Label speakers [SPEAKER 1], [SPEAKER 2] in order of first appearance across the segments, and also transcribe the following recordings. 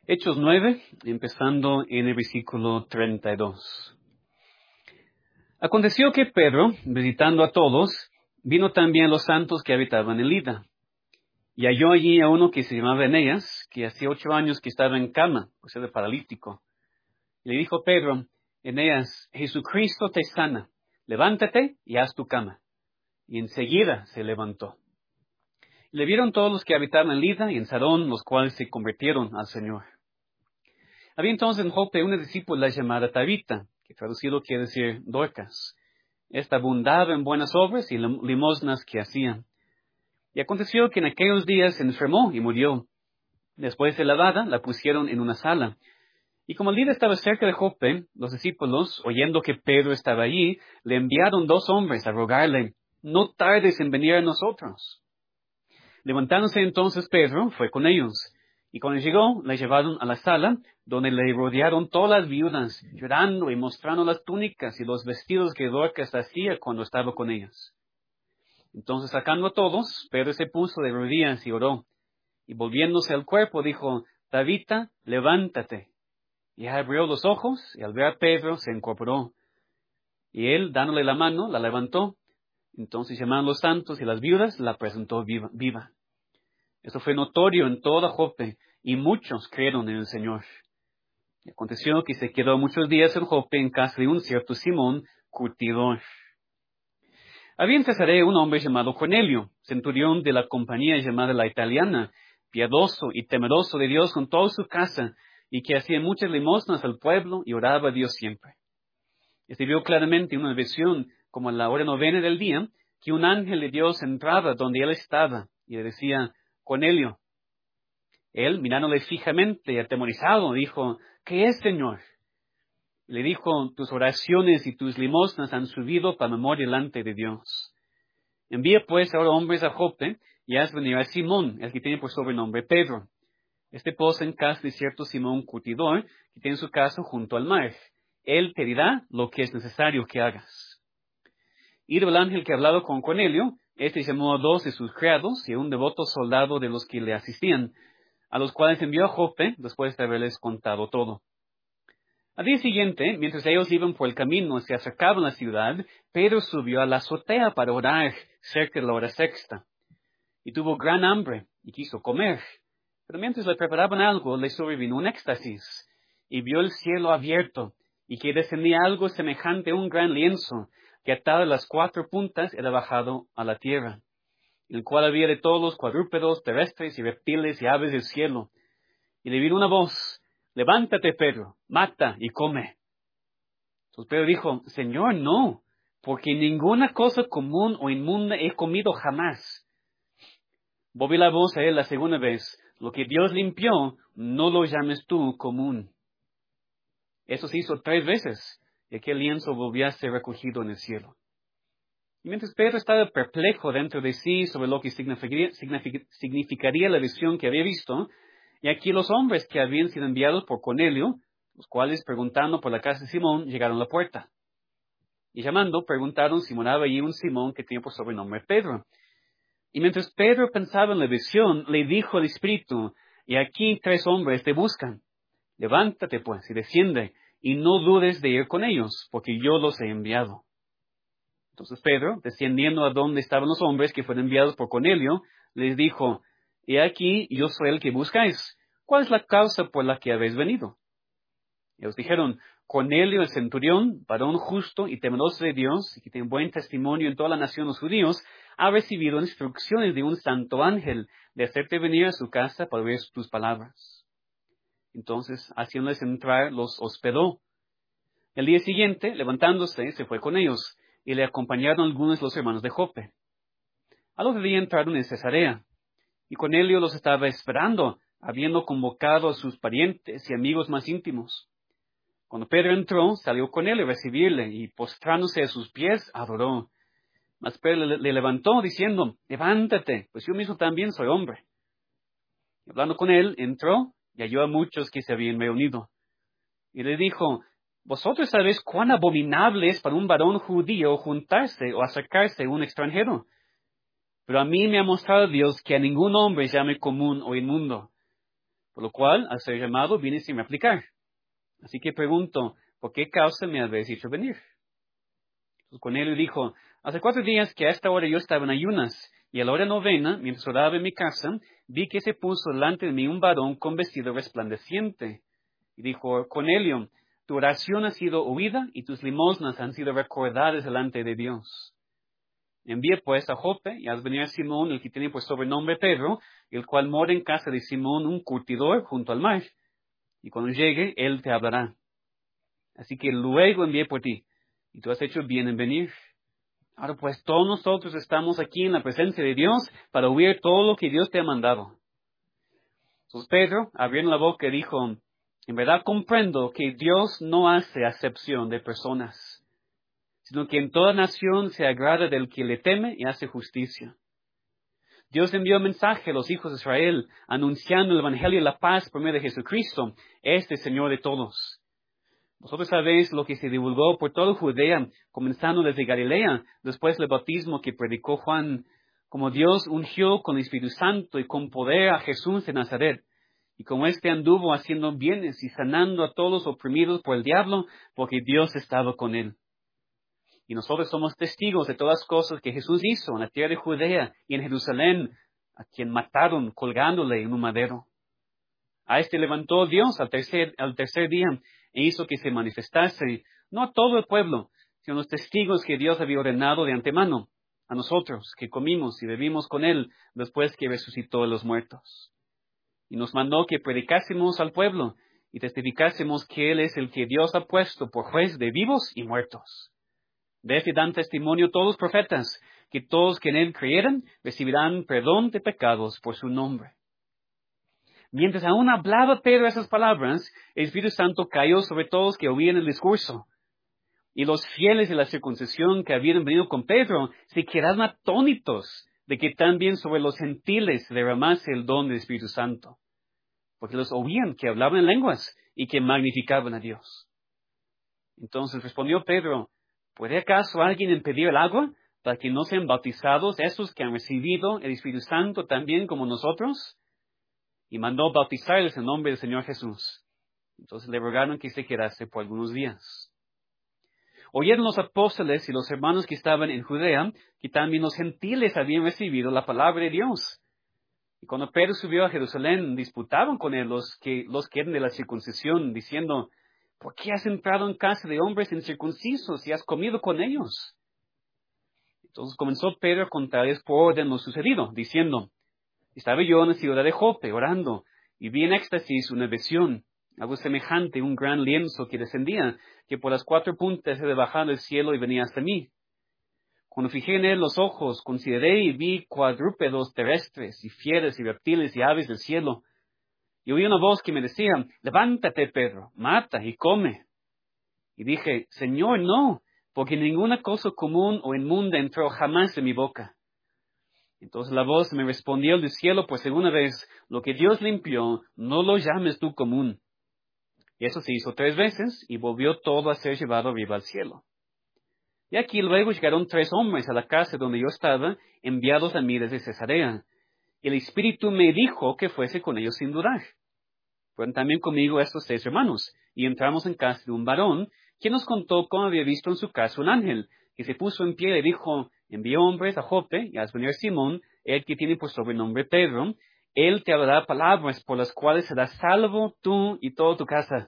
[SPEAKER 1] Hechos 9, empezando en el versículo 32. Aconteció que Pedro, visitando a todos, vino también a los santos que habitaban en Lida. Y halló allí a uno que se llamaba Eneas, que hacía 8 años que estaba en cama, pues era paralítico. Y le dijo Pedro: Eneas, Jesucristo te sana, levántate y haz tu cama. Y enseguida se levantó. Y le vieron todos los que habitaban en Lida y en Sarón, los cuales se convirtieron al Señor. Había entonces en Jope una discípula llamada Tabita, que traducido quiere decir Dorcas. Esta abundaba en buenas obras y limosnas que hacía. Y aconteció que en aquellos días se enfermó y murió. Después de lavada, la pusieron en una sala. Y como Lida estaba cerca de Jope, los discípulos, oyendo que Pedro estaba allí, le enviaron 2 hombres a rogarle: no tardes en venir a nosotros. Levantándose entonces Pedro, fue con ellos. Y cuando llegó, le llevaron a la sala, donde le rodearon todas las viudas, llorando y mostrando las túnicas y los vestidos que Dorcas hacía cuando estaba con ellas. Entonces, sacando a todos, Pedro se puso de rodillas y oró. Y volviéndose al cuerpo, dijo: Tabita, levántate. Y abrió los ojos, y al ver a Pedro, se incorporó. Y él, dándole la mano, la levantó. Entonces, llamando a los santos y las viudas, la presentó viva. Eso fue notorio en toda Jope, y muchos creyeron en el Señor. Y aconteció que se quedó muchos días en Jope en casa de un cierto Simón, curtidor. Había en Cesarea un hombre llamado Cornelio, centurión de la compañía llamada La Italiana, piadoso y temeroso de Dios con toda su casa, y que hacía muchas limosnas al pueblo y oraba a Dios siempre. Este vio claramente en una visión, como a la hora 9 del día, que un ángel de Dios entraba donde él estaba, y le decía: Cornelio. Él, mirándole fijamente y atemorizado, dijo: ¿Qué es, Señor? Y le dijo: tus oraciones y tus limosnas han subido para memoria delante de Dios. Envía pues ahora hombres a Jope, y haz venir a Simón, el que tiene por sobrenombre Pedro. Este posa en casa de cierto Simón curtidor, que tiene su casa junto al mar. Él te dirá lo que es necesario que hagas. Ido el ángel que ha hablado con Cornelio, este llamó a 2 de sus criados y a un devoto soldado de los que le asistían, a los cuales envió a Jope después de haberles contado todo. Al día siguiente, mientras ellos iban por el camino y se acercaban a la ciudad, Pedro subió a la azotea para orar cerca de la hora sexta. Y tuvo gran hambre y quiso comer. Pero mientras le preparaban algo, le sobrevino un éxtasis, y vio el cielo abierto, y que descendía algo semejante a un gran lienzo, que atado a las 4 puntas era bajado a la tierra, en el cual había de todos los cuadrúpedos, terrestres y reptiles y aves del cielo. Y le vino una voz: levántate, Pedro, mata y come. Entonces Pedro dijo: Señor, no, porque ninguna cosa común o inmunda he comido jamás. Volvió la voz a él la segunda vez: lo que Dios limpió, no lo llames tú común. Eso se hizo 3 veces, y aquel lienzo volvió a ser recogido en el cielo. Y mientras Pedro estaba perplejo dentro de sí sobre lo que significaría la visión que había visto, y aquí los hombres que habían sido enviados por Cornelio, los cuales, preguntando por la casa de Simón, llegaron a la puerta. Y llamando, preguntaron si moraba allí un Simón que tenía por sobrenombre Pedro. Y mientras Pedro pensaba en la visión, le dijo al Espíritu: y aquí 3 hombres te buscan. Levántate pues y desciende, y no dudes de ir con ellos, porque yo los he enviado. Entonces Pedro, descendiendo a donde estaban los hombres que fueron enviados por Cornelio, les dijo: he aquí, yo soy el que buscáis. ¿Cuál es la causa por la que habéis venido? Ellos dijeron: Cornelio, el centurión, varón justo y temeroso de Dios, y que tiene buen testimonio en toda la nación de los judíos, ha recibido instrucciones de un santo ángel de hacerte venir a su casa para oír tus palabras. Entonces, haciéndoles entrar, los hospedó. El día siguiente, levantándose, se fue con ellos, y le acompañaron algunos de los hermanos de Jope. Al otro día entraron en Cesarea, y Cornelio los estaba esperando, habiendo convocado a sus parientes y amigos más íntimos. Cuando Pedro entró, salió con él a recibirle, y postrándose a sus pies, adoró. Mas Pedro le levantó, diciendo: levántate, pues yo mismo también soy hombre. Y hablando con él, entró y halló a muchos que se habían reunido. Y le dijo: vosotros sabéis cuán abominable es para un varón judío juntarse o acercarse a un extranjero. Pero a mí me ha mostrado Dios que a ningún hombre llame común o inmundo. por lo cual, al ser llamado, vine sin replicar. Así que pregunto, ¿por qué causa me habéis hecho venir? Entonces Cornelio dijo, hace 4 días que a esta hora yo estaba en ayunas, y a la hora novena, mientras oraba en mi casa, vi que se puso delante de mí un varón con vestido resplandeciente. Y dijo, Cornelio, tu oración ha sido oída y tus limosnas han sido recordadas delante de Dios. Envíe pues a Jope y haz venir a Simón, el que tiene por sobrenombre Pedro, el cual mora en casa de Simón, un curtidor, junto al mar. Y cuando llegue, él te hablará. Así que luego envié por ti, y tú has hecho bien en venir. Ahora pues todos nosotros estamos aquí en la presencia de Dios para oír todo lo que Dios te ha mandado. Entonces Pedro, abriendo la boca, dijo, en verdad comprendo que Dios no hace acepción de personas, sino que en toda nación se agrada del que le teme y hace justicia. Dios envió mensaje a los hijos de Israel, anunciando el evangelio de la paz por medio de Jesucristo, este Señor de todos. Vosotros sabéis lo que se divulgó por toda Judea, comenzando desde Galilea, después del bautismo que predicó Juan, como Dios ungió con el Espíritu Santo y con poder a Jesús de Nazaret, y como éste anduvo haciendo bienes y sanando a todos los oprimidos por el diablo, porque Dios estaba con él. Y nosotros somos testigos de todas las cosas que Jesús hizo en la tierra de Judea y en Jerusalén, a quien mataron colgándole en un madero. A este levantó Dios al tercer día e hizo que se manifestase, no a todo el pueblo, sino a los testigos que Dios había ordenado de antemano, a nosotros que comimos y bebimos con él después que resucitó de los muertos. Y nos mandó que predicásemos al pueblo y testificásemos que él es el que Dios ha puesto por juez de vivos y muertos. De este dan testimonio todos los profetas, que todos que en él creyeran recibirán perdón de pecados por su nombre. Mientras aún hablaba Pedro esas palabras, el Espíritu Santo cayó sobre todos que oían el discurso. Y los fieles de la circuncisión que habían venido con Pedro se quedaron atónitos de que también sobre los gentiles se derramase el don del Espíritu Santo, porque los oían que hablaban en lenguas y que magnificaban a Dios. Entonces respondió Pedro, ¿puede acaso alguien impedir el agua para que no sean bautizados esos que han recibido el Espíritu Santo también como nosotros? Y mandó bautizarles en nombre del Señor Jesús. Entonces le rogaron que se quedase por algunos días. Oyeron los apóstoles y los hermanos que estaban en Judea que también los gentiles habían recibido la palabra de Dios. Y cuando Pedro subió a Jerusalén, disputaban con él los que eran de la circuncisión, diciendo, ¿por qué has entrado en casa de hombres incircuncisos y has comido con ellos? Entonces comenzó Pedro a contarles por orden lo sucedido, diciendo, estaba yo en la ciudad de Jope orando, y vi en éxtasis una visión, algo semejante a un gran lienzo que descendía, que por las 4 puntas se bajaba del cielo y venía hasta mí. Cuando fijé en él los ojos, consideré y vi cuadrúpedos terrestres, y fieras y reptiles y aves del cielo. Y oí una voz que me decía, levántate, Pedro, mata y come. Y dije, Señor, no, porque ninguna cosa común o inmunda entró jamás en mi boca. Entonces la voz me respondió del cielo por segunda vez, lo que Dios limpió, no lo llames tú común. Y eso se hizo 3 veces, y volvió todo a ser llevado arriba al cielo. Y aquí luego llegaron 3 hombres a la casa donde yo estaba, enviados a mí desde Cesarea. El Espíritu me dijo que fuese con ellos sin dudar. Fueron también conmigo estos 6 hermanos, y entramos en casa de un varón, quien nos contó cómo había visto en su casa un ángel, que se puso en pie y dijo, envió hombres a Jope, y haz venir a Simón, el que tiene por sobrenombre Pedro, él te hablará palabras por las cuales serás salvo tú y toda tu casa.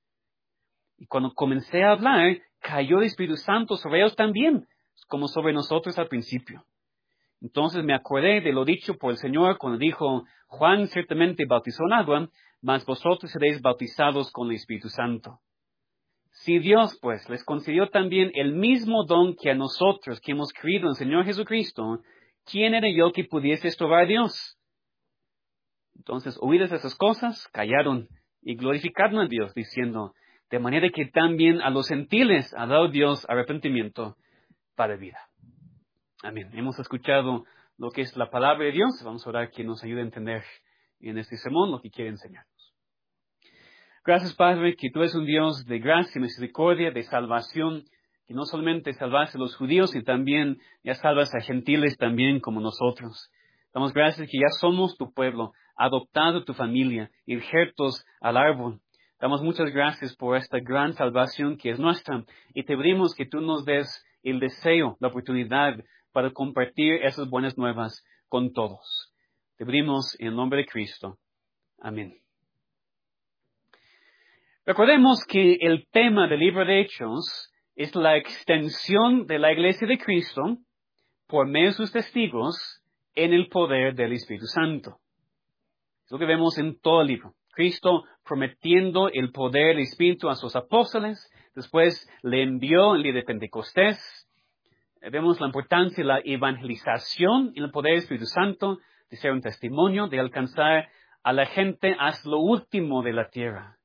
[SPEAKER 1] Y cuando comencé a hablar, cayó el Espíritu Santo sobre ellos también, como sobre nosotros al principio. Entonces me acordé de lo dicho por el Señor cuando dijo, Juan ciertamente bautizó en agua, mas vosotros seréis bautizados con el Espíritu Santo. Si Dios, pues, les concedió también el mismo don que a nosotros que hemos creído en el Señor Jesucristo, ¿quién era yo que pudiese estorbar a Dios? Entonces, oídas esas cosas, callaron y glorificaron a Dios, diciendo, de manera que también a los gentiles ha dado Dios arrepentimiento para vida. Amén. Hemos escuchado lo que es la palabra de Dios. Vamos a orar que nos ayude a entender en este sermón lo que quiere enseñarnos. Gracias, Padre, que tú eres un Dios de gracia y misericordia, de salvación, que no solamente salvaste a los judíos, sino también ya salvas a gentiles también como nosotros. Damos gracias que ya somos tu pueblo, adoptado tu familia, injertos al árbol. Damos muchas gracias por esta gran salvación que es nuestra y te pedimos que tú nos des el deseo, la oportunidad para compartir esas buenas nuevas con todos. Te pedimos en el nombre de Cristo. Amén. Recordemos que el tema del libro de Hechos es la extensión de la Iglesia de Cristo por medio de sus testigos en el poder del Espíritu Santo. Es lo que vemos en todo el libro. Cristo prometiendo el poder del Espíritu a sus apóstoles, después le envió el día de Pentecostés. Vemos la importancia de la evangelización en el poder del Espíritu Santo, de ser un testimonio, de alcanzar a la gente hasta lo último de la tierra.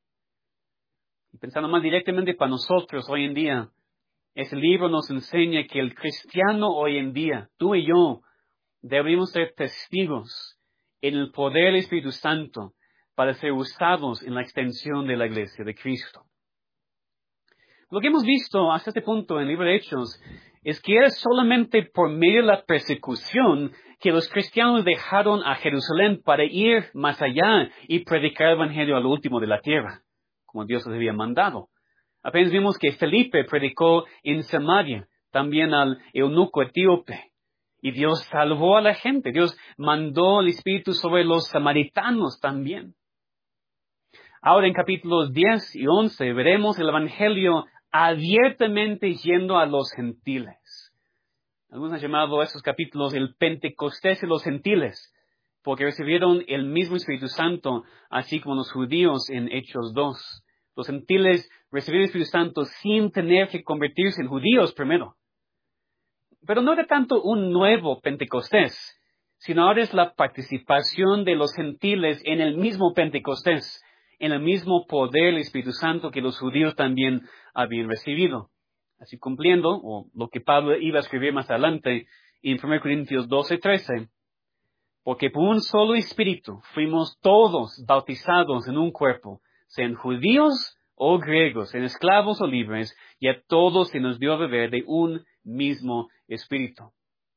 [SPEAKER 1] Y pensando más directamente para nosotros hoy en día, ese libro nos enseña que el cristiano hoy en día, tú y yo, debemos ser testigos en el poder del Espíritu Santo para ser usados en la extensión de la Iglesia de Cristo. Lo que hemos visto hasta este punto en el libro de Hechos es que era solamente por medio de la persecución que los cristianos dejaron a Jerusalén para ir más allá y predicar el Evangelio al último de la tierra, como Dios les había mandado. Apenas vimos que Felipe predicó en Samaria, también al eunuco etíope. Y Dios salvó a la gente. Dios mandó el Espíritu sobre los samaritanos también. Ahora en capítulos 10 y 11 veremos el Evangelio abiertamente yendo a los gentiles. Algunos han llamado a esos capítulos el Pentecostés de los gentiles, porque recibieron el mismo Espíritu Santo, así como los judíos en Hechos 2. Los gentiles recibieron el Espíritu Santo sin tener que convertirse en judíos primero. Pero no era tanto un nuevo Pentecostés, sino ahora es la participación de los gentiles en el mismo Pentecostés, en el mismo poder del Espíritu Santo que los judíos también habían recibido. Así cumpliendo, o lo que Pablo iba a escribir más adelante en 1 Corintios 12:13, porque por un solo Espíritu fuimos todos bautizados en un cuerpo, sean judíos o griegos, sean esclavos o libres, y a todos se nos dio a beber de un mismo Espíritu.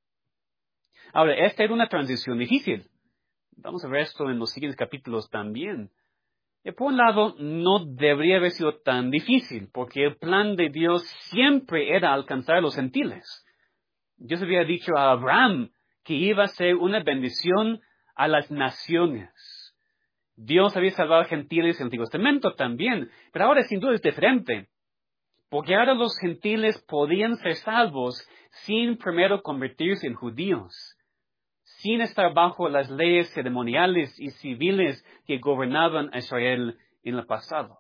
[SPEAKER 1] Ahora, esta era una transición difícil. Vamos a ver esto en los siguientes capítulos también. Por un lado, no debería haber sido tan difícil, porque el plan de Dios siempre era alcanzar a los gentiles. Dios había dicho a Abraham que iba a ser una bendición a las naciones. Dios había salvado a gentiles en el Antiguo Testamento también, pero ahora sin duda es diferente, porque ahora los gentiles podían ser salvos sin primero convertirse en judíos, sin estar bajo las leyes ceremoniales y civiles que gobernaban a Israel en el pasado.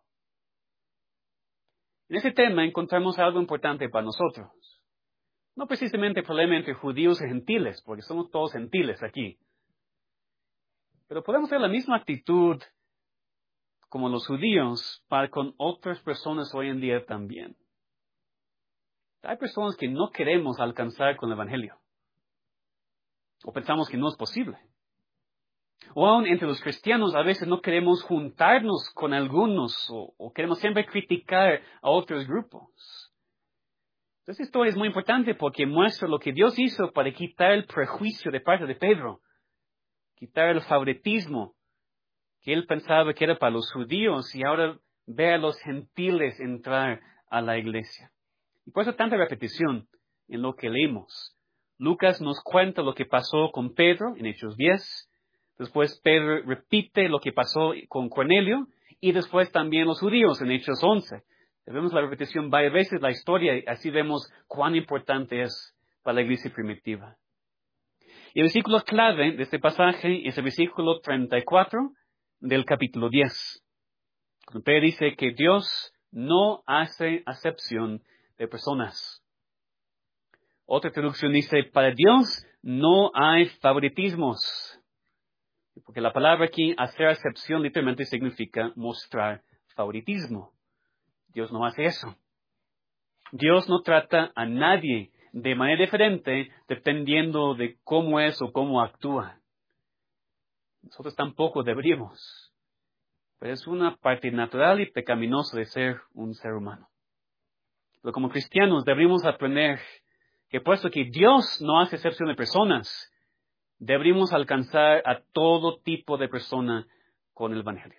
[SPEAKER 1] En este tema encontramos algo importante para nosotros. No precisamente el problema entre judíos y gentiles, porque somos todos gentiles aquí. Pero podemos ver la misma actitud como los judíos para con otras personas hoy en día también. Hay personas que no queremos alcanzar con el Evangelio. O pensamos que no es posible. O aún entre los cristianos a veces no queremos juntarnos con algunos o queremos siempre criticar a otros grupos. Esta historia es muy importante porque muestra lo que Dios hizo para quitar el prejuicio de parte de Pedro. Quitar el favoritismo que él pensaba que era para los judíos y ahora ve a los gentiles entrar a la iglesia. Y por eso tanta repetición en lo que leímos. Lucas nos cuenta lo que pasó con Pedro en Hechos 10. Después Pedro repite lo que pasó con Cornelio y después también los judíos en Hechos 11. Vemos la repetición varias veces la historia y así vemos cuán importante es para la iglesia primitiva. Y el versículo clave de este pasaje es el versículo 34 del capítulo 10. Cuando Pedro dice que Dios no hace acepción de personas. Otra traducción dice, para Dios no hay favoritismos. Porque la palabra aquí, hacer acepción, literalmente significa mostrar favoritismo. Dios no hace eso. Dios no trata a nadie de manera diferente dependiendo de cómo es o cómo actúa. Nosotros tampoco deberíamos. Pero es una parte natural y pecaminosa de ser un ser humano. Pero como cristianos deberíamos aprender que puesto que Dios no hace excepción de personas, Deberíamos alcanzar a todo tipo de persona con el Evangelio.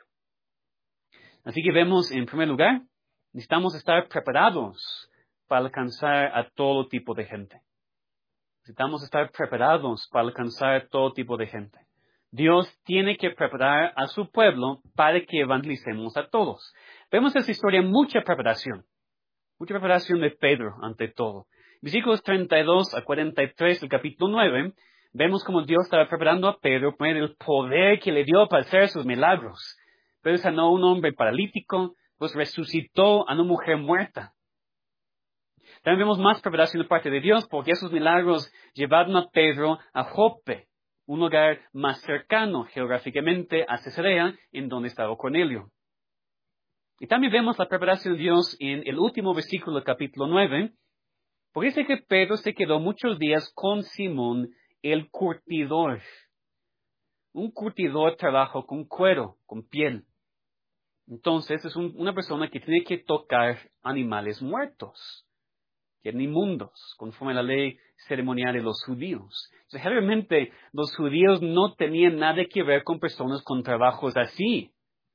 [SPEAKER 1] Así que vemos, en primer lugar, necesitamos estar preparados para alcanzar a todo tipo de gente. Necesitamos estar preparados para alcanzar todo tipo de gente. Dios tiene que preparar a su pueblo para que evangelicemos a todos. Vemos en esta historia mucha preparación de Pedro ante todo. Versículos 32 a 43 del capítulo 9, vemos cómo Dios estaba preparando a Pedro por el poder que le dio para hacer sus milagros. Pedro sanó a un hombre paralítico, pues resucitó a una mujer muerta. También vemos más preparación de parte de Dios, porque esos milagros llevaron a Pedro a Jope, un lugar más cercano geográficamente a Cesarea, en donde estaba Cornelio. Y también vemos la preparación de Dios en el último versículo del capítulo 9, porque dice que Pedro se quedó muchos días con Simón el curtidor. Un curtidor trabaja con cuero, con piel. Entonces es una persona que tiene que tocar animales muertos, que eran inmundos, conforme a la ley ceremonial de los judíos. Entonces, generalmente los judíos no tenían nada que ver con personas con trabajos así.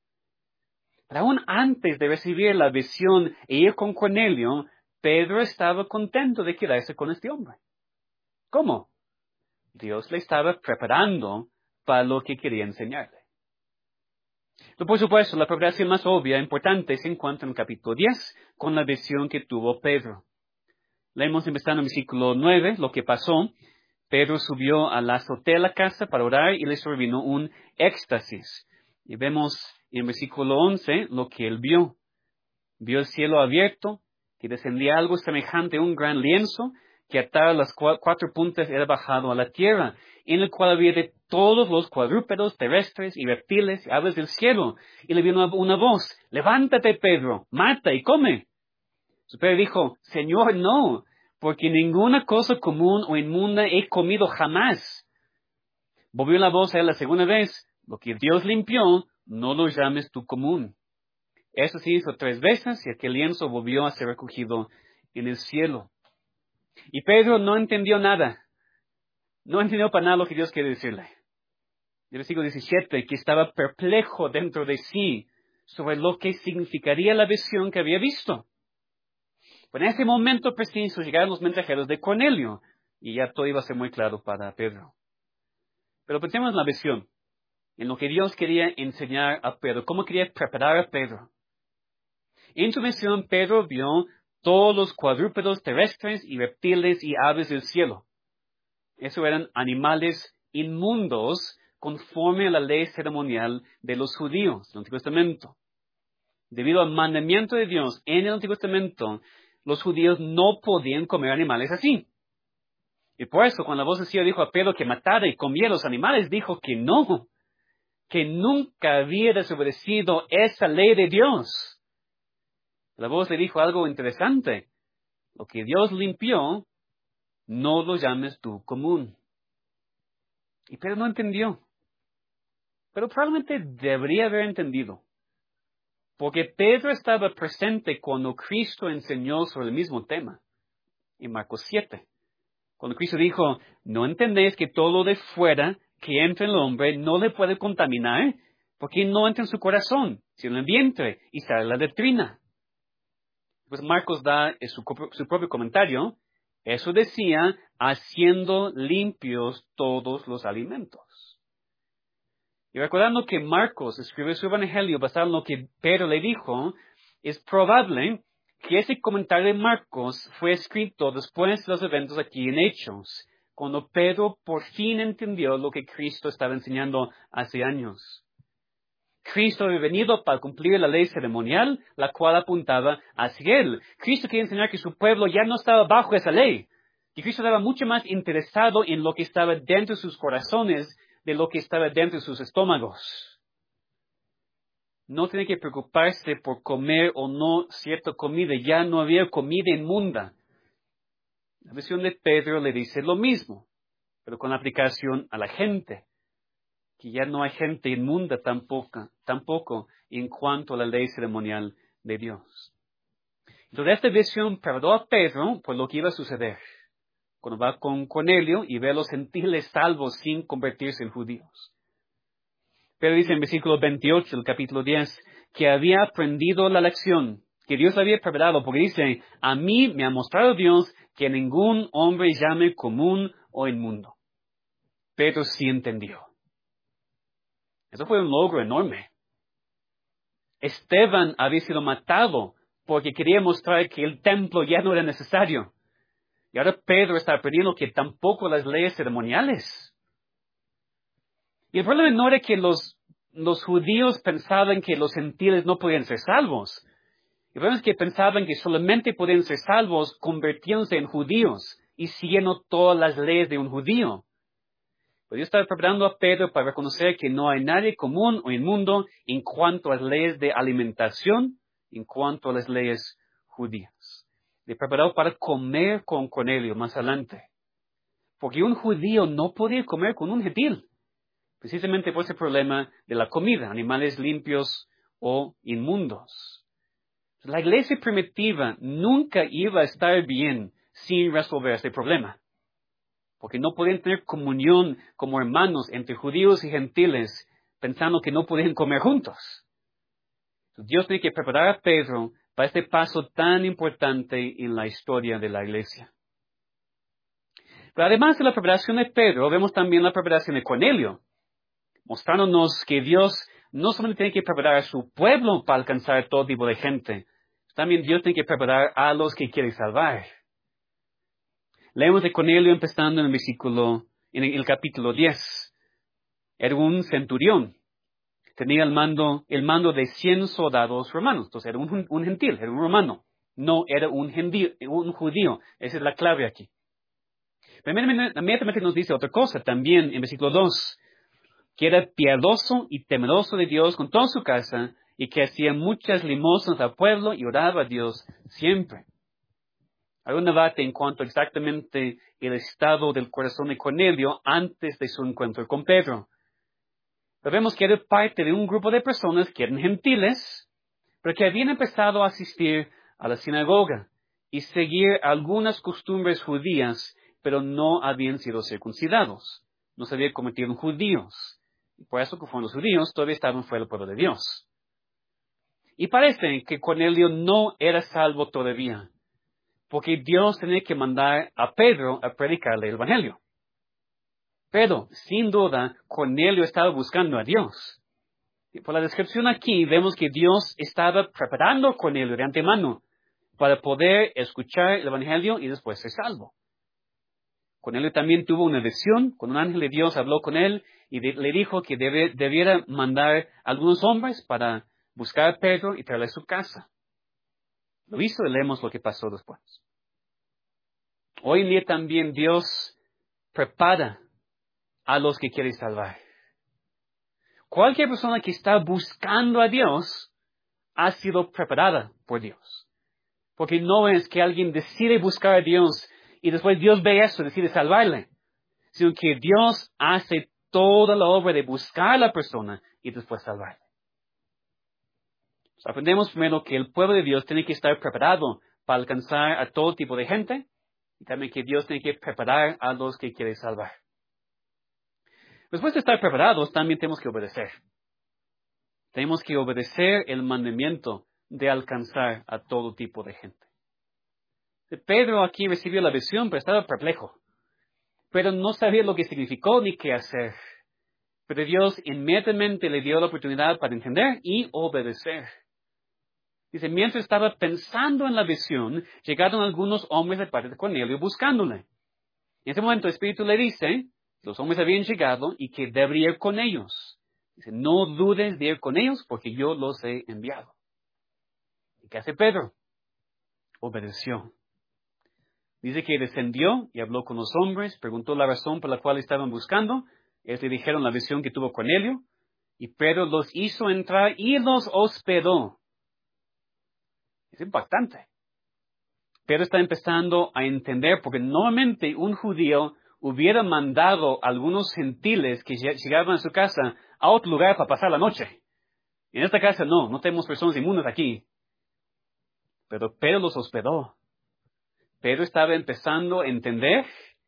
[SPEAKER 1] Pero aún antes de recibir la visión e ir con Cornelio, Pedro estaba contento de quedarse con este hombre. ¿Cómo? Dios le estaba preparando para lo que quería enseñarle. Pero por supuesto, la preparación más obvia e importante se encuentra en el capítulo 10, con la visión que tuvo Pedro. Leemos empezando en el versículo 9 lo que pasó. Pedro subió a la azotea de la casa para orar y le sobrevino un éxtasis. Y vemos en el versículo 11 lo que él vio. Vio el cielo abierto, que descendía algo semejante a un gran lienzo, que atado a las cuatro puntas era bajado a la tierra, en el cual había de todos los cuadrúpedos terrestres y reptiles y aves del cielo. Y le vino una voz: levántate, Pedro, mata y come. Pedro dijo: Señor, no, porque ninguna cosa común o inmunda he comido jamás. Volvió la voz a él la segunda vez: lo que Dios limpió, no lo llames tú común. Eso se hizo 3 veces y aquel lienzo volvió a ser recogido en el cielo. Y Pedro no entendió nada. No entendió para nada lo que Dios quiere decirle. El versículo 17, que estaba perplejo dentro de sí sobre lo que significaría la visión que había visto. Pero en ese momento preciso llegaron los mensajeros de Cornelio y ya todo iba a ser muy claro para Pedro. Pero pensemos en la visión, en lo que Dios quería enseñar a Pedro, cómo quería preparar a Pedro. En su visión, Pedro vio todos los cuadrúpedos terrestres y reptiles y aves del cielo. Esos eran animales inmundos conforme a la ley ceremonial de los judíos del Antiguo Testamento. Debido al mandamiento de Dios en el Antiguo Testamento, los judíos no podían comer animales así. Y por eso, cuando la voz del cielo dijo a Pedro que matara y comiera los animales, dijo que no, que nunca había desobedecido esa ley de Dios. La voz le dijo algo interesante: lo que Dios limpió, no lo llames tú común. Y Pedro no entendió. Pero probablemente debería haber entendido. Porque Pedro estaba presente cuando Cristo enseñó sobre el mismo tema, en Marcos 7. Cuando Cristo dijo: ¿no entendéis que todo lo de fuera que entra en el hombre no le puede contaminar? Porque no entra en su corazón, sino en el vientre, y sale la letrina. Pues Marcos da su propio comentario. Eso decía: haciendo limpios todos los alimentos. Y recordando que Marcos escribe su evangelio basado en lo que Pedro le dijo, es probable que ese comentario de Marcos fue escrito después de los eventos aquí en Hechos, cuando Pedro por fin entendió lo que Cristo estaba enseñando hace años. Cristo había venido para cumplir la ley ceremonial, la cual apuntaba hacia él. Cristo quería enseñar que su pueblo ya no estaba bajo esa ley, que Cristo estaba mucho más interesado en lo que estaba dentro de sus corazones de lo que estaba dentro de sus estómagos. No tiene que preocuparse por comer o no cierta comida. Ya no había comida inmunda. La visión de Pedro le dice lo mismo, pero con aplicación a la gente. Que ya no hay gente inmunda tampoco en cuanto a la ley ceremonial de Dios. Entonces esta visión preparó a Pedro por lo que iba a suceder. cuando va con Cornelio y ve a los gentiles salvos sin convertirse en judíos. Pedro dice en versículo 28 del capítulo 10 que había aprendido la lección, que Dios había preparado, porque dice, a mí me ha mostrado Dios que ningún hombre llame común o inmundo. Pedro sí entendió. Eso fue un logro enorme. Esteban había sido matado porque quería mostrar que el templo ya no era necesario. Y ahora Pedro está aprendiendo que tampoco las leyes ceremoniales. Y el problema no era que los judíos pensaban que los gentiles no podían ser salvos. El problema es que pensaban que solamente podían ser salvos convirtiéndose en judíos y siguiendo todas las leyes de un judío. Pero Dios estaba preparando a Pedro para reconocer que no hay nadie común o inmundo en cuanto a las leyes de alimentación, en cuanto a las leyes judías. Le preparó para comer con Cornelio más adelante. Porque un judío no podía comer con un gentil. Precisamente por ese problema de la comida, animales limpios o inmundos. La iglesia primitiva nunca iba a estar bien sin resolver este problema. Porque no podían tener comunión como hermanos entre judíos y gentiles, pensando que no podían comer juntos. Dios tiene que preparar a Pedro para este paso tan importante en la historia de la iglesia. Pero además de la preparación de Pedro, vemos también la preparación de Cornelio, mostrándonos que Dios no solamente tiene que preparar a su pueblo para alcanzar todo tipo de gente, también Dios tiene que preparar a los que quiere salvar. Leemos de Cornelio empezando en el capítulo 10. Era un centurión. Tenía el mando de 100 soldados romanos. Entonces era un gentil, era un romano. No era un judío. Esa es la clave aquí. Pero inmediatamente nos dice otra cosa también en versículo 2. Que era piadoso y temeroso de Dios con toda su casa y que hacía muchas limosnas al pueblo y oraba a Dios siempre. Hay un debate en cuanto a exactamente el estado del corazón de Cornelio antes de su encuentro con Pedro. Pero vemos que era parte de un grupo de personas que eran gentiles, pero que habían empezado a asistir a la sinagoga y seguir algunas costumbres judías, pero no habían sido circuncidados. No se habían convertido en judíos. Y por eso que fueron los judíos, todavía estaban fuera del pueblo de Dios. Y parece que Cornelio no era salvo todavía, porque Dios tenía que mandar a Pedro a predicarle el evangelio. Pero, sin duda, Cornelio estaba buscando a Dios. Y por la descripción aquí, vemos que Dios estaba preparando a Cornelio de antemano para poder escuchar el evangelio y después ser salvo. Cornelio también tuvo una visión, cuando un ángel de Dios habló con él y le dijo que debiera mandar a algunos hombres para buscar a Pedro y traerle a su casa. Lo hizo y leemos lo que pasó después. Hoy en día también Dios prepara a los que quiere salvar. Cualquier persona que está buscando a Dios ha sido preparada por Dios. Porque no es que alguien decide buscar a Dios y después Dios ve eso y decide salvarle, sino que Dios hace toda la obra de buscar a la persona y después salvarle. Aprendemos primero que el pueblo de Dios tiene que estar preparado para alcanzar a todo tipo de gente y también que Dios tiene que preparar a los que quiere salvar. Después de estar preparados, también tenemos que obedecer. Tenemos que obedecer el mandamiento de alcanzar a todo tipo de gente. Pedro aquí recibió la visión, pero estaba perplejo. Pero no sabía lo que significó ni qué hacer. Pero Dios inmediatamente le dio la oportunidad para entender y obedecer. Dice, mientras estaba pensando en la visión, llegaron algunos hombres de parte de Cornelio buscándole. En ese momento el Espíritu le dice, los hombres habían llegado y que debería ir con ellos. Dice, no dudes de ir con ellos porque yo los he enviado. ¿Y qué hace Pedro? Obedeció. Dice que descendió y habló con los hombres, preguntó la razón por la cual estaban buscando. Ellos le dijeron la visión que tuvo Cornelio. Y Pedro los hizo entrar y los hospedó. Es impactante. Pedro está empezando a entender, porque normalmente un judío hubiera mandado a algunos gentiles que llegaban a su casa a otro lugar para pasar la noche. En esta casa no tenemos personas inmundas aquí. Pero Pedro los hospedó. Pedro estaba empezando a entender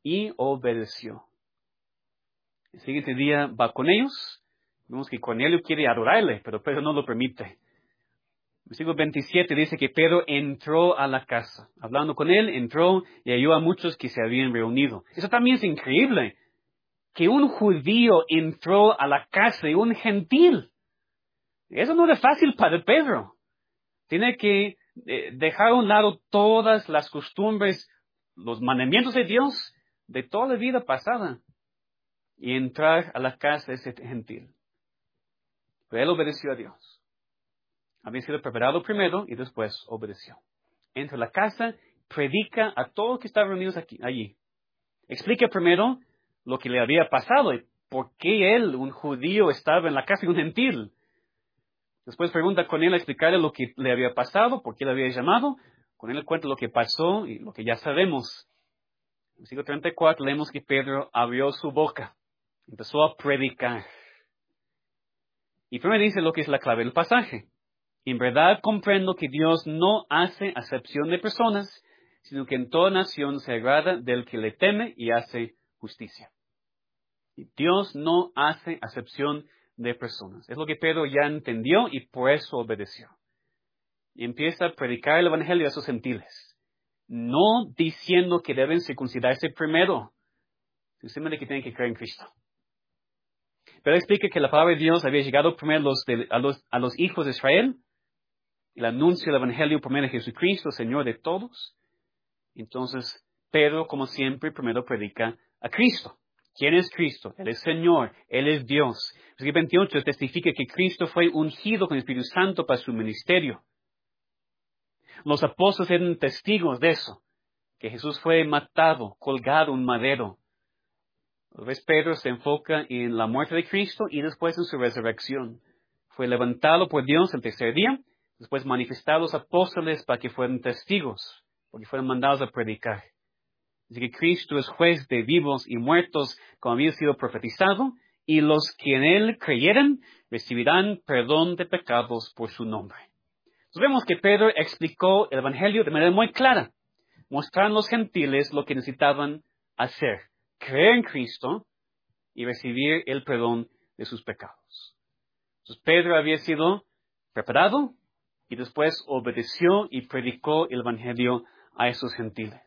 [SPEAKER 1] y obedeció. El siguiente día va con ellos. Vemos que Cornelio quiere adorarle, pero Pedro no lo permite. Versículo 27 dice que Pedro entró a la casa. Hablando con él, entró y halló a muchos que se habían reunido. Eso también es increíble. Que un judío entró a la casa de un gentil. Eso no es fácil para Pedro. Tiene que dejar a un lado todas las costumbres, los mandamientos de Dios de toda la vida pasada y entrar a la casa de ese gentil. Pero él obedeció a Dios. Había sido preparado primero y después obedeció. Entra a la casa, predica a todos los que estaban reunidos allí. Explica primero lo que le había pasado y por qué él, un judío, estaba en la casa de un gentil. Después pregunta con él a explicarle lo que le había pasado, por qué le había llamado. Con él le cuenta lo que pasó y lo que ya sabemos. En el versículo 34 leemos que Pedro abrió su boca, empezó a predicar. Y primero dice lo que es la clave del pasaje. En verdad comprendo que Dios no hace acepción de personas, sino que en toda nación se agrada del que le teme y hace justicia. Y Dios no hace acepción de personas. Es lo que Pedro ya entendió y por eso obedeció. Y empieza a predicar el evangelio a sus gentiles. No diciendo que deben circuncidarse primero, simplemente que tienen que creer en Cristo. Pero explica que la palabra de Dios había llegado primero a los hijos de Israel. El anuncio del evangelio primero de Jesucristo, Señor de todos. Entonces, Pedro, como siempre, primero predica a Cristo. ¿Quién es Cristo? Él es Señor, Él es Dios. Versículo 28 testifica que Cristo fue ungido con el Espíritu Santo para su ministerio. Los apóstoles eran testigos de eso, que Jesús fue matado, colgado en un madero. A veces Pedro se enfoca en la muerte de Cristo y después en su resurrección. Fue levantado por Dios el tercer día, después manifestado a los apóstoles para que fueran testigos, porque fueron mandados a predicar. Así que Cristo es juez de vivos y muertos, como había sido profetizado, y los que en Él creyeran recibirán perdón de pecados por su nombre. Entonces vemos que Pedro explicó el Evangelio de manera muy clara, mostrando a los gentiles lo que necesitaban hacer, creer en Cristo y recibir el perdón de sus pecados. Entonces Pedro había sido preparado y después obedeció y predicó el Evangelio a esos gentiles.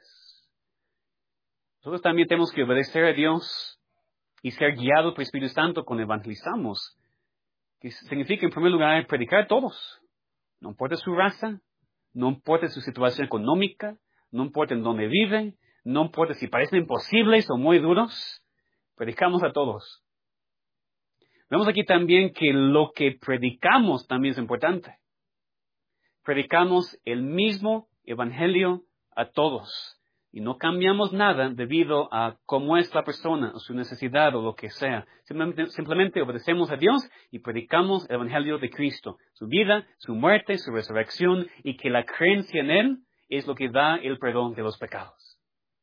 [SPEAKER 1] Nosotros también tenemos que obedecer a Dios y ser guiados por el Espíritu Santo cuando evangelizamos, que significa en primer lugar predicar a todos. No importa su raza, no importa su situación económica, no importa en dónde vive, no importa si parecen imposibles o muy duros, predicamos a todos. Vemos aquí también que lo que predicamos también es importante. Predicamos el mismo evangelio a todos. Y no cambiamos nada debido a cómo es la persona, o su necesidad, o lo que sea. Simplemente obedecemos a Dios y predicamos el Evangelio de Cristo. Su vida, su muerte, su resurrección, y que la creencia en Él es lo que da el perdón de los pecados.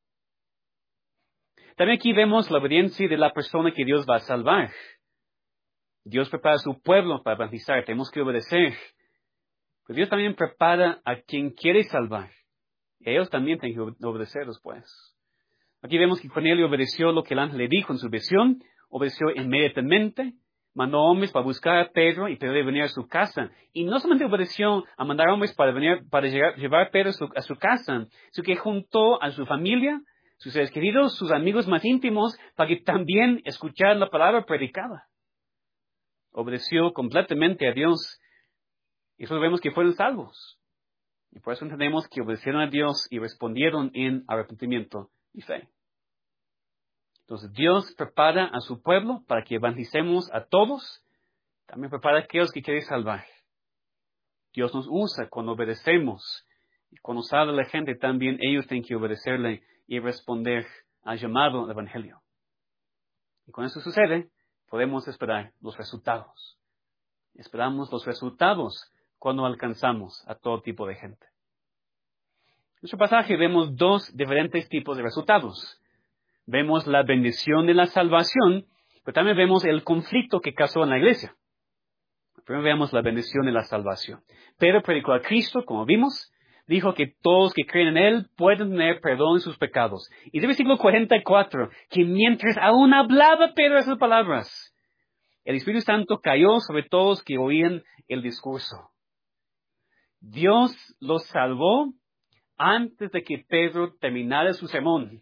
[SPEAKER 1] También aquí vemos la obediencia de la persona que Dios va a salvar. Dios prepara a su pueblo para evangelizar. Tenemos que obedecer. Pero Dios también prepara a quien quiere salvar. Ellos también tienen que obedecer después. Aquí vemos que Cornelio obedeció lo que el ángel le dijo en su visión, obedeció inmediatamente, mandó hombres para buscar a Pedro y Pedro de venir a su casa. Y no solamente obedeció a mandar hombres para llevar a Pedro a su casa, sino que juntó a su familia, sus seres queridos, sus amigos más íntimos, para que también escucharan la palabra predicada. Obedeció completamente a Dios. Y eso vemos que fueron salvos. Y por eso entendemos que obedecieron a Dios y respondieron en arrepentimiento y fe. Entonces Dios prepara a su pueblo para que evangelicemos a todos. También prepara a aquellos que quieren salvar. Dios nos usa cuando obedecemos. Y cuando sale la gente también ellos tienen que obedecerle y responder al llamado del Evangelio. Y cuando eso sucede, podemos esperar los resultados. Esperamos los resultados cuando alcanzamos a todo tipo de gente. En nuestro pasaje vemos dos diferentes tipos de resultados. Vemos la bendición de la salvación, pero también vemos el conflicto que causó en la iglesia. Primero vemos la bendición de la salvación. Pedro predicó a Cristo, como vimos, dijo que todos que creen en Él pueden tener perdón de sus pecados. Y del versículo 44, que mientras aún hablaba Pedro esas palabras, el Espíritu Santo cayó sobre todos que oían el discurso. Dios los salvó antes de que Pedro terminara su sermón.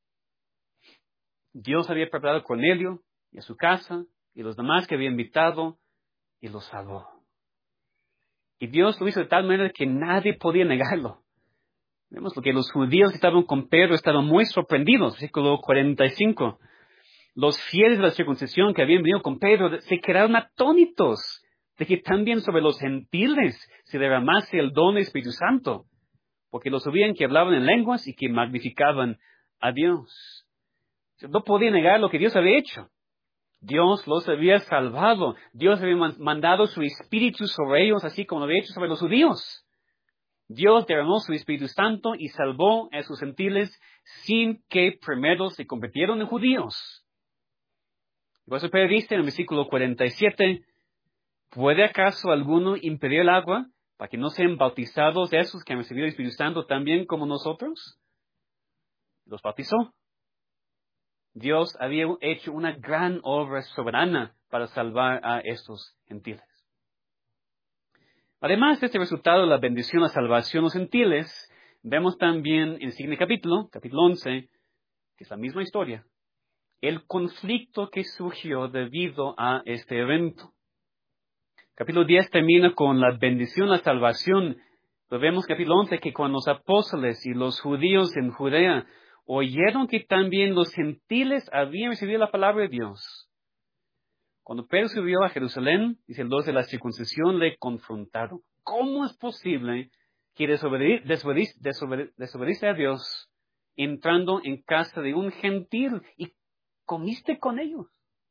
[SPEAKER 1] Dios había preparado a Cornelio y a su casa y los demás que había invitado y los salvó. Y Dios lo hizo de tal manera que nadie podía negarlo. Vemos lo que los judíos que estaban con Pedro estaban muy sorprendidos. Versículo 45. Los fieles de la circuncisión que habían venido con Pedro se quedaron atónitos de que también sobre los gentiles se derramase el don del Espíritu Santo, porque los oían que hablaban en lenguas y que magnificaban a Dios. No podían negar lo que Dios había hecho. Dios los había salvado. Dios había mandado su Espíritu sobre ellos, así como lo había hecho sobre los judíos. Dios derramó su Espíritu Santo y salvó a sus gentiles sin que primero se convirtieron en judíos. Por eso Pedro dice en el versículo 47, ¿puede acaso alguno impedir el agua para que no sean bautizados de esos que han recibido el Espíritu Santo también como nosotros? Los bautizó. Dios había hecho una gran obra soberana para salvar a estos gentiles. Además de este resultado de la bendición, la salvación de los gentiles, vemos también en el siguiente capítulo 11, que es la misma historia, el conflicto que surgió debido a este evento. Capítulo 10 termina con la bendición, la salvación. Lo vemos capítulo 11 que cuando los apóstoles y los judíos en Judea oyeron que también los gentiles habían recibido la palabra de Dios. Cuando Pedro subió a Jerusalén, dice los de la circuncisión le confrontaron. ¿Cómo es posible que desobedece a Dios entrando en casa de un gentil y comiste con ellos?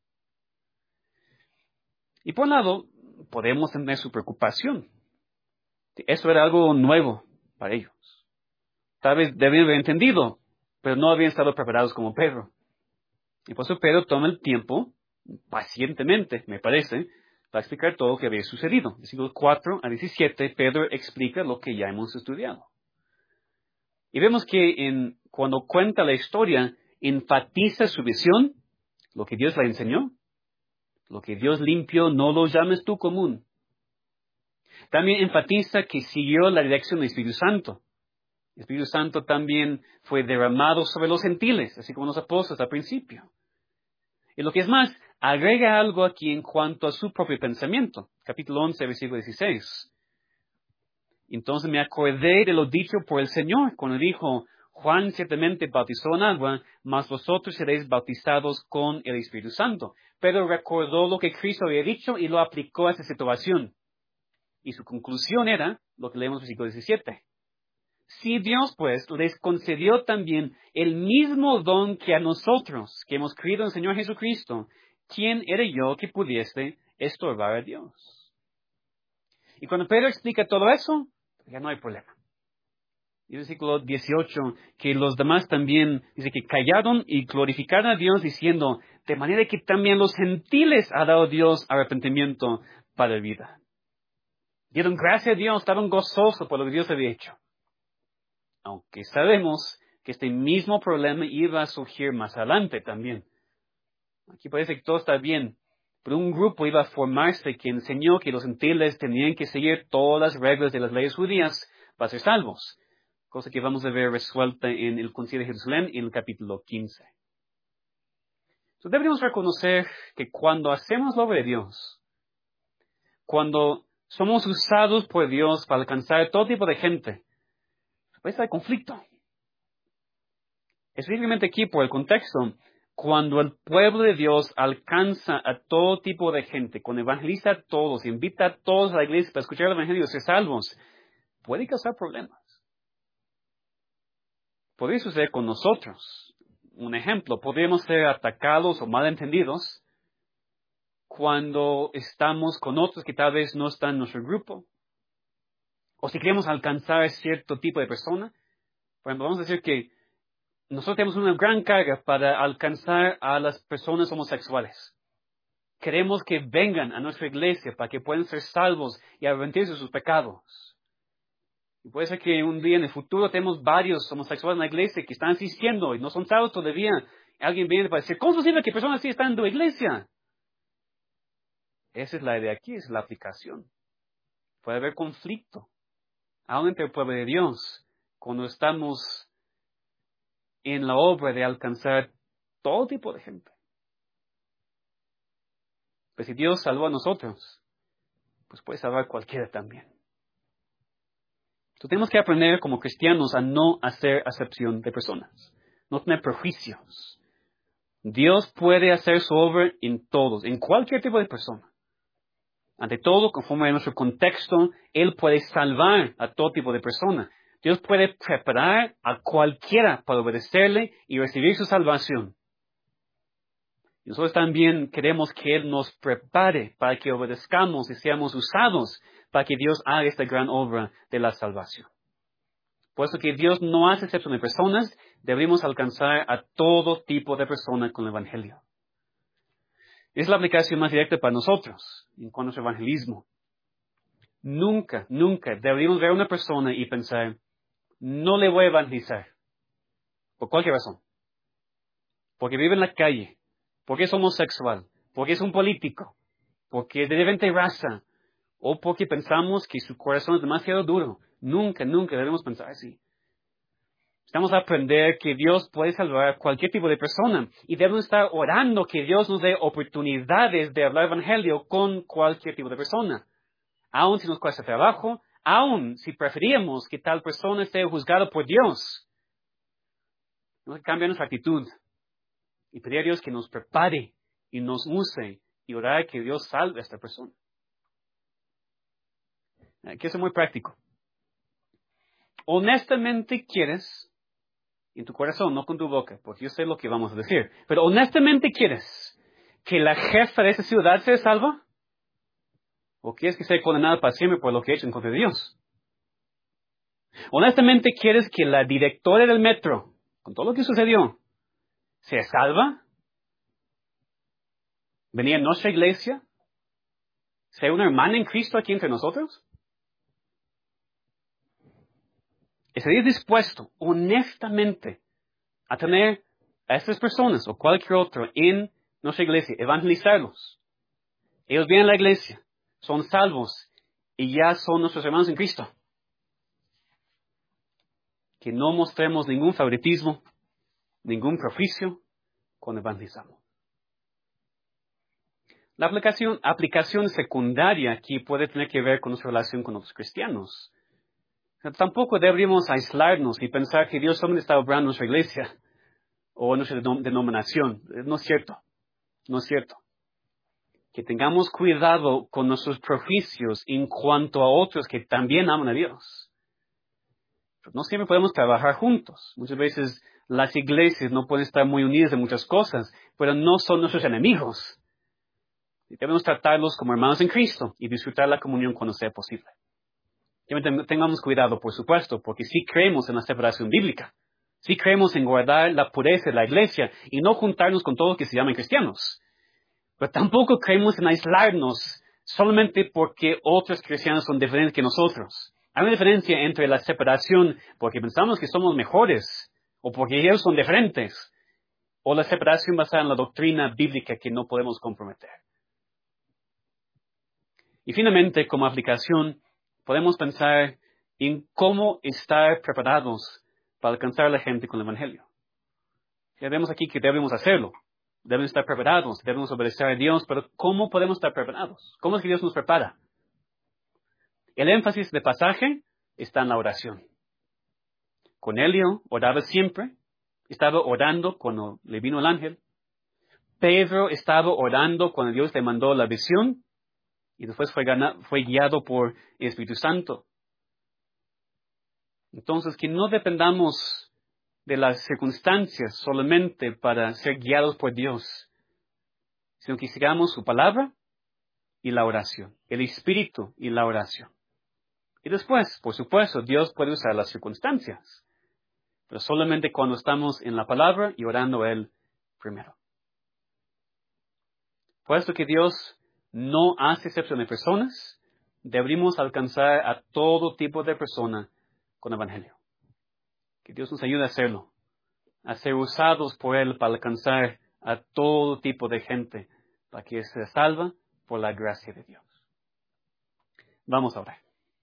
[SPEAKER 1] Y por un lado, podemos tener su preocupación. Eso era algo nuevo para ellos. Tal vez debían haber entendido, pero no habían estado preparados como Pedro. Y por eso Pedro toma el tiempo, pacientemente, me parece, para explicar todo lo que había sucedido. Versículos 4 a 17, Pedro explica lo que ya hemos estudiado. Y vemos que cuando cuenta la historia, enfatiza su visión, lo que Dios le enseñó. Lo que Dios limpió, no lo llames tú común. También enfatiza que siguió la dirección del Espíritu Santo. El Espíritu Santo también fue derramado sobre los gentiles, así como los apóstoles al principio. Y lo que es más, agrega algo aquí en cuanto a su propio pensamiento. Capítulo 11, versículo 16. Entonces me acordé de lo dicho por el Señor, cuando dijo, Juan ciertamente bautizó en agua, mas vosotros seréis bautizados con el Espíritu Santo. Pero recordó lo que Cristo había dicho y lo aplicó a esa situación. Y su conclusión era, lo que leemos en el versículo 17. Si Dios, pues, les concedió también el mismo don que a nosotros, que hemos creído en el Señor Jesucristo, ¿quién era yo que pudiese estorbar a Dios? Y cuando Pedro explica todo eso, ya no hay problema. Y el versículo 18, que los demás también, dice que callaron y glorificaron a Dios diciendo, de manera que también los gentiles ha dado Dios arrepentimiento para vida. Dieron gracias a Dios, estaban gozosos por lo que Dios había hecho. Aunque sabemos que este mismo problema iba a surgir más adelante también. Aquí parece que todo está bien, pero un grupo iba a formarse que enseñó que los gentiles tenían que seguir todas las reglas de las leyes judías para ser salvos, cosa que vamos a ver resuelta en el Concilio de Jerusalén en el capítulo 15. Entonces deberíamos reconocer que cuando hacemos la obra de Dios, cuando somos usados por Dios para alcanzar todo tipo de gente, puede estar conflicto. Específicamente aquí por el contexto, cuando el pueblo de Dios alcanza a todo tipo de gente, cuando evangeliza a todos, invita a todos a la iglesia para escuchar el evangelio y ser salvos, puede causar problemas. Podría suceder con nosotros. Un ejemplo, podríamos ser atacados o malentendidos cuando estamos con otros que tal vez no están en nuestro grupo. O si queremos alcanzar cierto tipo de persona. Por ejemplo, vamos a decir que nosotros tenemos una gran carga para alcanzar a las personas homosexuales. Queremos que vengan a nuestra iglesia para que puedan ser salvos y arrepentirse de sus pecados. Y puede ser que un día en el futuro tenemos varios homosexuales en la iglesia que están asistiendo y no son salvos todavía. Alguien viene para decir, ¿cómo es posible que personas así están en tu iglesia? Esa es la idea aquí, es la aplicación. Puede haber conflicto, aún entre el pueblo de Dios, cuando estamos en la obra de alcanzar todo tipo de gente. Pues si Dios salvó a nosotros, pues puede salvar a cualquiera también. Entonces tenemos que aprender como cristianos a no hacer acepción de personas, no tener prejuicios. Dios puede hacer su obra en todos, en cualquier tipo de persona. Ante todo, conforme a nuestro contexto, Él puede salvar a todo tipo de persona. Dios puede preparar a cualquiera para obedecerle y recibir su salvación. Y nosotros también queremos que Él nos prepare para que obedezcamos y seamos usados para que Dios haga esta gran obra de la salvación. Puesto que Dios no hace excepción de personas, debemos alcanzar a todo tipo de personas con el Evangelio. Es la aplicación más directa para nosotros en cuanto a nuestro evangelismo. Nunca deberíamos ver a una persona y pensar, no le voy a evangelizar. Por cualquier razón. Porque vive en la calle. Porque es homosexual. Porque es un político. Porque es de diferente raza. O porque pensamos que su corazón es demasiado duro. Nunca debemos pensar así. Estamos a aprender que Dios puede salvar a cualquier tipo de persona. Y debemos estar orando que Dios nos dé oportunidades de hablar evangelio con cualquier tipo de persona. Aun si nos cuesta trabajo, aun si preferíamos que tal persona esté juzgada por Dios. Tenemos que cambiar nuestra actitud y pedir a Dios que nos prepare y nos use y orar que Dios salve a esta persona. Quiero ser muy práctico. Honestamente quieres, en tu corazón, no con tu boca, porque yo sé lo que vamos a decir, pero honestamente quieres que la jefa de esa ciudad sea salva? ¿O quieres que sea condenada para siempre por lo que he hecho en contra de Dios? Honestamente quieres que la directora del metro, con todo lo que sucedió, sea salva? ¿Venir a nuestra iglesia? ¿Sea una hermana en Cristo aquí entre nosotros? ¿Estarías dispuesto, honestamente, a tener a estas personas o cualquier otro en nuestra iglesia, evangelizarlos? Ellos vienen a la iglesia, son salvos y ya son nuestros hermanos en Cristo. Que no mostremos ningún favoritismo, ningún prejuicio cuando evangelizamos. La aplicación secundaria aquí puede tener que ver con nuestra relación con otros cristianos. Tampoco deberíamos aislarnos y pensar que Dios solamente está obrando en nuestra iglesia o en nuestra denominación. No es cierto. No es cierto. Que tengamos cuidado con nuestros prejuicios en cuanto a otros que también aman a Dios. Pero no siempre podemos trabajar juntos. Muchas veces las iglesias no pueden estar muy unidas en muchas cosas, pero no son nuestros enemigos. Y debemos tratarlos como hermanos en Cristo y disfrutar la comunión cuando sea posible. Tengamos cuidado, por supuesto, porque sí creemos en la separación bíblica. Sí creemos en guardar la pureza de la iglesia y no juntarnos con todos los que se llaman cristianos. Pero tampoco creemos en aislarnos solamente porque otros cristianos son diferentes que nosotros. Hay una diferencia entre la separación porque pensamos que somos mejores o porque ellos son diferentes o la separación basada en la doctrina bíblica que no podemos comprometer. Y finalmente, como aplicación, podemos pensar en cómo estar preparados para alcanzar a la gente con el Evangelio. Ya vemos aquí que debemos hacerlo. Debemos estar preparados, debemos obedecer a Dios, pero ¿cómo podemos estar preparados? ¿Cómo es que Dios nos prepara? El énfasis del pasaje está en la oración. Cornelio oraba siempre, estaba orando cuando le vino el ángel. Pedro estaba orando cuando Dios le mandó la visión y después fue guiado por el Espíritu Santo. Entonces, que no dependamos de las circunstancias solamente para ser guiados por Dios, sino que sigamos su palabra y la oración, el Espíritu y la oración. Y después, por supuesto, Dios puede usar las circunstancias, pero solamente cuando estamos en la palabra y orando a Él primero. Puesto que Dios no hace excepción de personas, deberíamos alcanzar a todo tipo de persona con el Evangelio. Que Dios nos ayude a hacerlo, a ser usados por Él para alcanzar a todo tipo de gente, para que sea salva por la gracia de Dios. Vamos a orar.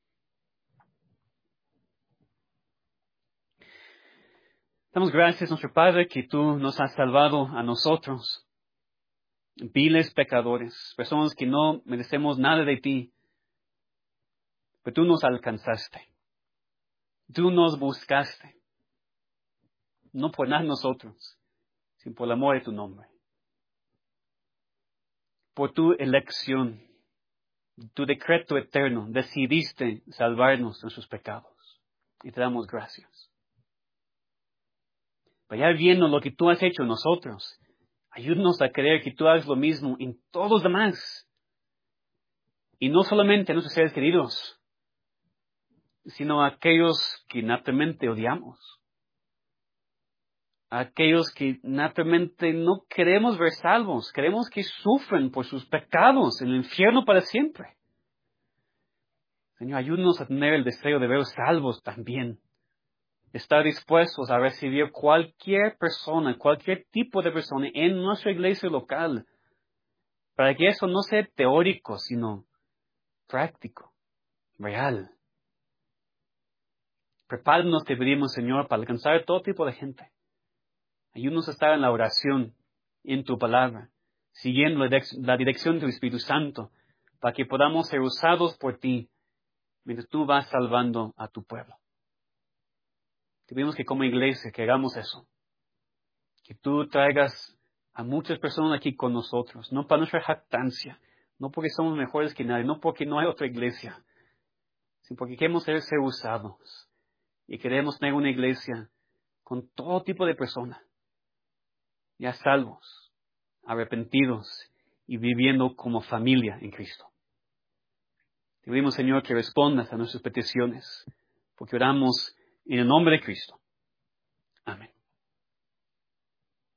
[SPEAKER 1] Damos gracias, nuestro Padre, que tú nos has salvado a nosotros, viles pecadores, personas que no merecemos nada de ti, pero tú nos alcanzaste. Tú nos buscaste, no por nada nosotros, sino por el amor de tu nombre. Por tu elección, tu decreto eterno, decidiste salvarnos de nuestros pecados. Y te damos gracias. Vaya viendo lo que tú has hecho en nosotros. Ayúdanos a creer que tú hagas lo mismo en todos los demás. Y no solamente en nuestros seres queridos, sino a aquellos que inaptamente odiamos. A aquellos que inaptamente no queremos ver salvos. Queremos que sufren por sus pecados en el infierno para siempre. Señor, ayúdanos a tener el deseo de ver salvos también. Estar dispuestos a recibir cualquier persona, cualquier tipo de persona en nuestra iglesia local. Para que eso no sea teórico, sino práctico, real. Prepáranos, te pedimos, Señor, para alcanzar todo tipo de gente. Ayúdanos a estar en la oración, en tu palabra, siguiendo la dirección de tu Espíritu Santo, para que podamos ser usados por ti, mientras tú vas salvando a tu pueblo. Te pedimos que como iglesia, que hagamos eso. Que tú traigas a muchas personas aquí con nosotros, no para nuestra jactancia, no porque somos mejores que nadie, no porque no hay otra iglesia, sino porque queremos ser usados. Y queremos tener una iglesia con todo tipo de personas, ya salvos, arrepentidos y viviendo como familia en Cristo. Te pedimos, Señor, que respondas a nuestras peticiones, porque oramos en el nombre de Cristo.